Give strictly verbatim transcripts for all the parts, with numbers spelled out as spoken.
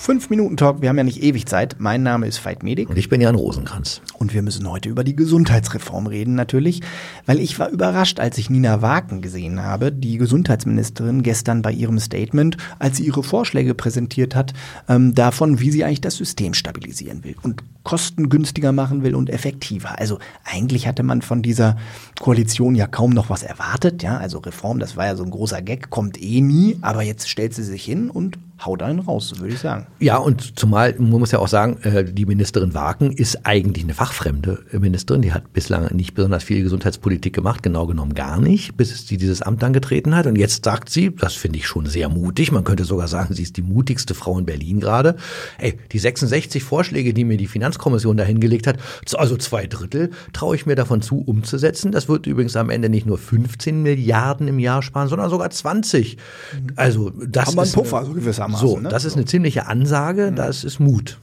fünf Minuten Talk, wir haben ja nicht ewig Zeit. Mein Name ist Veit Medig. Und ich bin Jan Rosenkranz. Und wir müssen heute über die Gesundheitsreform reden natürlich, weil ich war überrascht, als ich Nina Waaken gesehen habe, die Gesundheitsministerin, gestern bei ihrem Statement, als sie ihre Vorschläge präsentiert hat, ähm, davon, wie sie eigentlich das System stabilisieren will und kostengünstiger machen will und effektiver. Also eigentlich hatte man von dieser Koalition ja kaum noch was erwartet. Ja, also Reform, das war ja so ein großer Gag, kommt eh nie, aber jetzt stellt sie sich hin und haut einen raus, so würde ich sagen. Ja, und zumal, man muss ja auch sagen, die Ministerin Waaken ist eigentlich eine fachfremde Ministerin. Die hat bislang nicht besonders viel Gesundheitspolitik gemacht, genau genommen gar nicht, bis sie dieses Amt angetreten hat. Und jetzt sagt sie, das finde ich schon sehr mutig, man könnte sogar sagen, sie ist die mutigste Frau in Berlin gerade. Ey, die sechsundsechzig Vorschläge, die mir die Finanzkommission da hingelegt hat, also zwei Drittel, traue ich mir davon zu, umzusetzen. Das wird übrigens am Ende nicht nur fünfzehn Milliarden im Jahr sparen, sondern sogar zwanzig. Also das Haben wir einen ist Puffer, so gewissermaßen. So, das ist eine ziemliche Ansage, das ist Mut.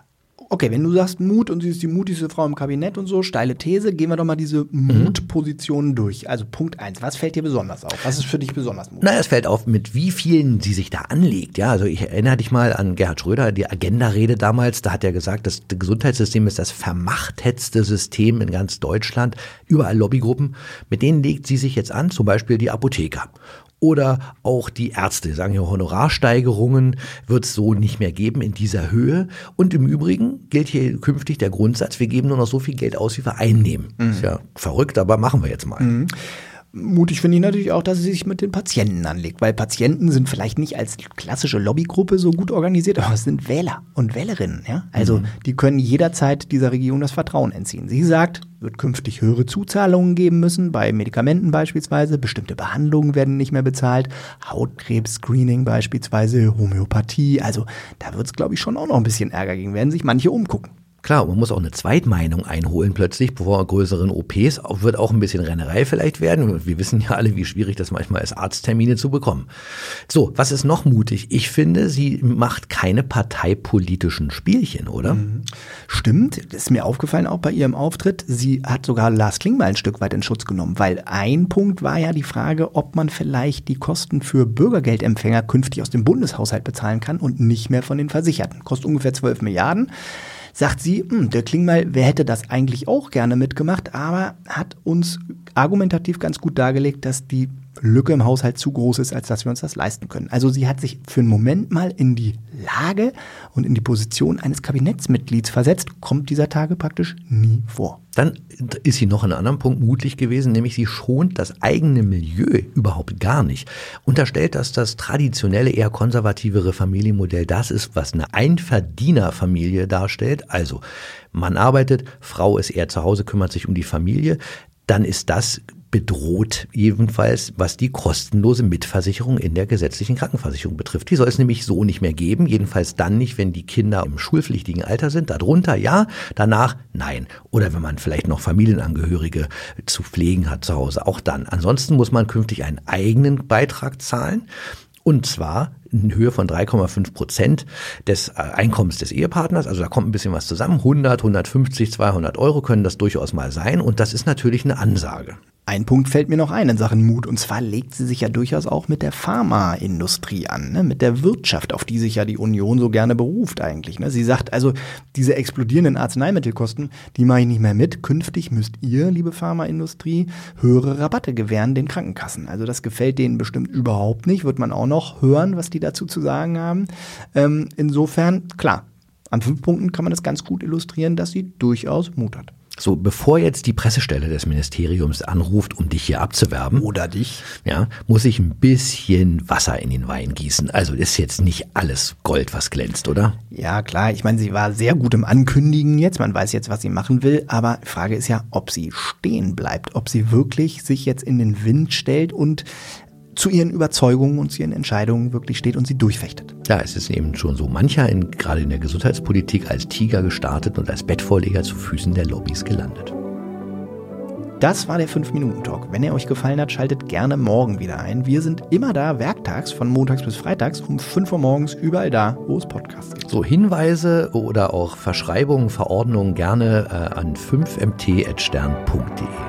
Okay, wenn du sagst Mut und sie ist die mutigste Frau im Kabinett und so, steile These, gehen wir doch mal diese Mutpositionen durch. Also Punkt eins, was fällt dir besonders auf? Was ist für dich besonders mutig? Na, es fällt auf, mit wie vielen sie sich da anlegt. Ja, also ich erinnere dich mal an Gerhard Schröder, die Agenda-Rede damals, da hat er gesagt, das Gesundheitssystem ist das vermachtetste System in ganz Deutschland. Überall Lobbygruppen, mit denen legt sie sich jetzt an, zum Beispiel die Apotheker. Oder auch die Ärzte, sagen ja, Honorarsteigerungen wird es so nicht mehr geben in dieser Höhe. Und im Übrigen gilt hier künftig der Grundsatz, wir geben nur noch so viel Geld aus, wie wir einnehmen. Mhm. Ist ja verrückt, aber machen wir jetzt mal. Mhm. Mutig finde ich natürlich auch, dass sie sich mit den Patienten anlegt, weil Patienten sind vielleicht nicht als klassische Lobbygruppe so gut organisiert, aber es sind Wähler und Wählerinnen. Ja? Also mhm. die können jederzeit dieser Regierung das Vertrauen entziehen. Sie sagt, wird künftig höhere Zuzahlungen geben müssen, bei Medikamenten beispielsweise, bestimmte Behandlungen werden nicht mehr bezahlt, Hautkrebs-Screening beispielsweise, Homöopathie, also da wird es, glaube ich, schon auch noch ein bisschen Ärger gegen, werden sich manche umgucken. Klar, man muss auch eine Zweitmeinung einholen plötzlich, bevor größeren O Ps, wird auch ein bisschen Rennerei vielleicht werden. Wir wissen ja alle, wie schwierig das manchmal ist, Arzttermine zu bekommen. So, was ist noch mutig? Ich finde, sie macht keine parteipolitischen Spielchen, oder? Stimmt, das ist mir aufgefallen auch bei ihrem Auftritt. Sie hat sogar Lars Klingbeil ein Stück weit in Schutz genommen, weil ein Punkt war ja die Frage, ob man vielleicht die Kosten für Bürgergeldempfänger künftig aus dem Bundeshaushalt bezahlen kann und nicht mehr von den Versicherten. Kostet ungefähr zwölf Milliarden. Sagt sie, der Klingbeil, wer hätte das eigentlich auch gerne mitgemacht, aber hat uns argumentativ ganz gut dargelegt, dass die Lücke im Haushalt zu groß ist, als dass wir uns das leisten können. Also sie hat sich für einen Moment mal in die Lage und in die Position eines Kabinettsmitglieds versetzt, kommt dieser Tage praktisch nie vor. Dann ist sie noch in einem anderen Punkt mutig gewesen, nämlich sie schont das eigene Milieu überhaupt gar nicht. Unterstellt, dass das traditionelle, eher konservativere Familienmodell das ist, was eine Einverdienerfamilie darstellt. Also Mann arbeitet, Frau ist eher zu Hause, kümmert sich um die Familie. Dann ist das bedroht jedenfalls, was die kostenlose Mitversicherung in der gesetzlichen Krankenversicherung betrifft. Die soll es nämlich so nicht mehr geben, jedenfalls dann nicht, wenn die Kinder im schulpflichtigen Alter sind. Darunter ja, danach nein. Oder wenn man vielleicht noch Familienangehörige zu pflegen hat zu Hause, auch dann. Ansonsten muss man künftig einen eigenen Beitrag zahlen. Und zwar in Höhe von drei Komma fünf Prozent des Einkommens des Ehepartners. Also da kommt ein bisschen was zusammen. hundert, hundertfünfzig, zweihundert Euro können das durchaus mal sein. Und das ist natürlich eine Ansage. Ein Punkt fällt mir noch ein in Sachen Mut, und zwar legt sie sich ja durchaus auch mit der Pharmaindustrie an, ne? Mit der Wirtschaft, auf die sich ja die Union so gerne beruft eigentlich. Ne? Sie sagt also, diese explodierenden Arzneimittelkosten, die mache ich nicht mehr mit. Künftig müsst ihr, liebe Pharmaindustrie, höhere Rabatte gewähren den Krankenkassen. Also das gefällt denen bestimmt überhaupt nicht, wird man auch noch hören, was die dazu zu sagen haben. Ähm, insofern, klar, an fünf Punkten kann man das ganz gut illustrieren, dass sie durchaus Mut hat. So, bevor jetzt die Pressestelle des Ministeriums anruft, um dich hier abzuwerben. Oder dich. Ja, muss ich ein bisschen Wasser in den Wein gießen. Also ist jetzt nicht alles Gold, was glänzt, oder? Ja, klar. Ich meine, sie war sehr gut im Ankündigen jetzt. Man weiß jetzt, was sie machen will. Aber die Frage ist ja, ob sie stehen bleibt. Ob sie wirklich sich jetzt in den Wind stellt und zu ihren Überzeugungen und zu ihren Entscheidungen wirklich steht und sie durchfechtet. Ja, es ist eben schon so mancher, in, gerade in der Gesundheitspolitik, als Tiger gestartet und als Bettvorleger zu Füßen der Lobbys gelandet. Das war der fünf Minuten Talk. Wenn er euch gefallen hat, schaltet gerne morgen wieder ein. Wir sind immer da, werktags, von montags bis freitags, um fünf Uhr morgens, überall da, wo es Podcasts gibt. So, Hinweise oder auch Verschreibungen, Verordnungen gerne äh, an fünf m t at stern punkt de.